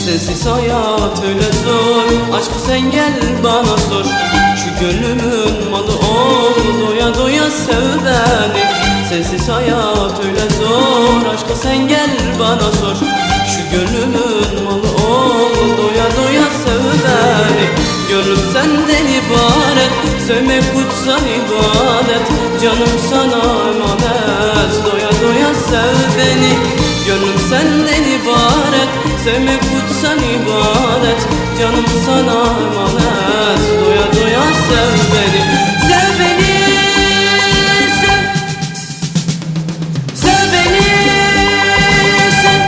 Sensiz hayat öyle zor, aşkı sen gel bana sor. Şu gönlümün malı ol, doya doya sev beni. Sensiz hayat öyle zor, aşkı sen gel bana sor. Şu gönlümün malı ol, doya doya sev beni. Gönlüm senden ibaret, sevmek kutsal ibadet. Canım sana emanet, doya doya sev beni. Gönlüm senden ibaret, sevmek kutsal ibadet. Canım sana emanet, doya doya sev beni. Sev beni, sev, sev beni, sev.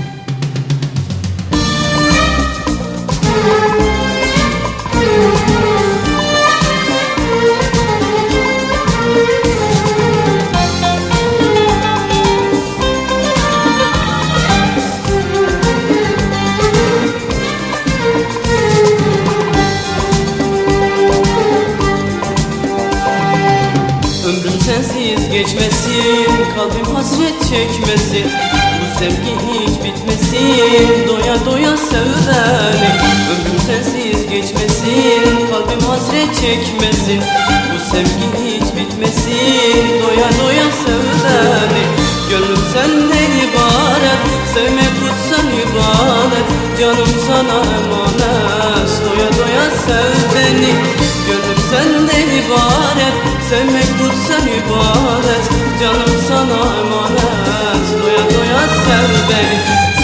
Ömrüm sensiz geçmesin, kalbim hasret çekmesin. Bu sevgi hiç bitmesin, doya doya sev beni. Ömrüm sensiz geçmesin, kalbim hasret çekmesin. Bu sevgi hiç bitmesin, doya doya sev beni. Gönlüm senden ibaret, sevmek kutsal ibadet. Canım sana emanet, doya doya sev beni. Gönlüm senden ibaret, sevmek kutsal ibadet. Canım sana emanet, doya doya sev beni.